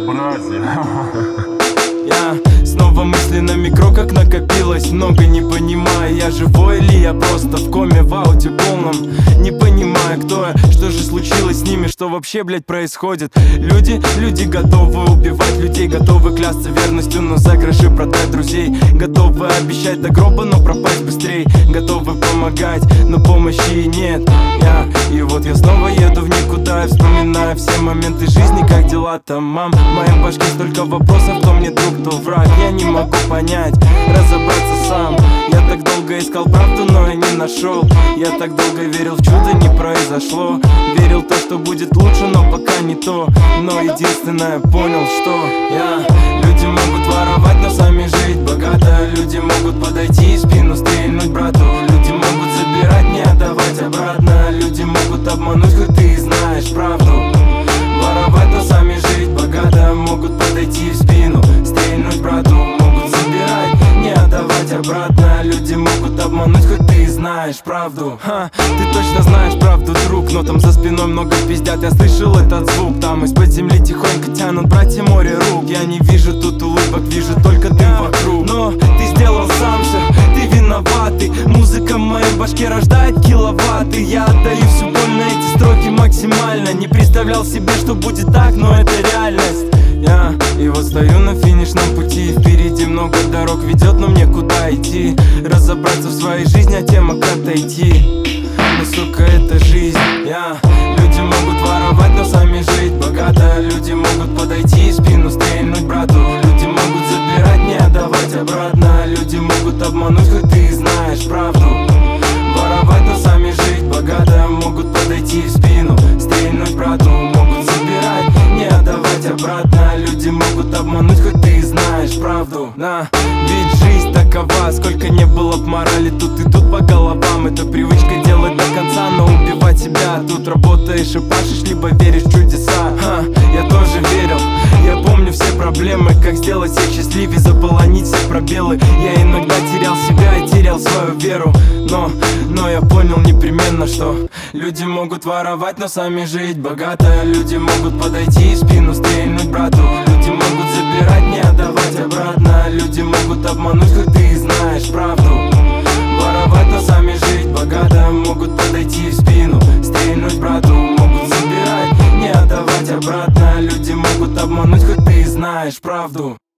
безобразие. Я снова мысли на микро, как накопилось много, не понимаю, я живой или я просто в коме, в ауте полном. Не понимаю, кто я, что же случилось с ними, что вообще, блядь, происходит. Люди готовы убивать людей, готовы клясться верностью, но за гроши продать друзей. Готовы обещать до гроба, но пропасть быстрей. Готовы помогать, но помощи нет. И вот я снова еду в никуда и вспоминаю все моменты жизни, как дела там, мам. В моей башке столько вопросов, кто мне друг, кто враг. Я не могу понять, разобраться сам. Я так долго искал правду, но я не нашел. Я так долго верил в чудо, не произошло. Верил в то, что будет лучше, но пока не то. Но единственное понял, что люди могут воровать, но сами жить богато. Люди могут подойти и спину стрельнуть брату. Люди могут забирать, не отдавать обратно. Люди могут обмануть, хоть ты и знаешь правду. Воровать, но сами жить богато. Могут подойти в спину стрельнуть брату. Могут забирать, не отдавать обратно. Люди могут обмануть, хоть ты и знаешь правду. Ты точно знаешь правду, друг, но там за спиной много пиздят. Я слышал этот звук, там из-под земли тихонько тянут братья море рук. Я не вижу тут улыбок, вижу только дым вокруг. Но ты сделал сам все, ты виноватый. Музыка в моей башке рождает киловатты. Я отдаю всю боль на эти строки максимально. Не представлял себе, что будет так, но это реальность. И вот стою на финишном пути. Впереди много дорог ведет, но мне куда идти? Разобраться в своей жизни, а тема как отойти. Но сука, это жизнь. Люди могут воровать, но сами жить богато. Люди могут подойти и спину стрельнуть брату. Люди могут забирать, не отдавать обратно. Люди могут обмануть, хоть ты и знаешь правду. Воровать, но сами жить богато. Могут подойти в спину стрельнуть брату. Могут забирать, не отдавать обратно. Люди могут обмануть, хоть ты и знаешь правду. Ведь жизнь такова, сколько не было б морали, тут идут по головам. Это привычка делать до конца, но убивать себя. Тут работаешь и пашешь, либо веришь в чудеса. Я тоже верил, я помню все проблемы. Как сделать всех счастливее, заполонить все пробелы. Я иногда терял себя и терял свою веру. Но я понял непременно, что люди могут воровать, но сами жить богато. Люди могут подойти и спину стрельнуть брату. Люди могут забирать, не отдавать обратно. Люди могут обмануть, хоть ты и знаешь правду. Воровать, но сами жить богато. Могут подойти в спину стрельнуть брату. Могут забирать, не отдавать обратно. Люди могут обмануть, хоть ты и знаешь правду.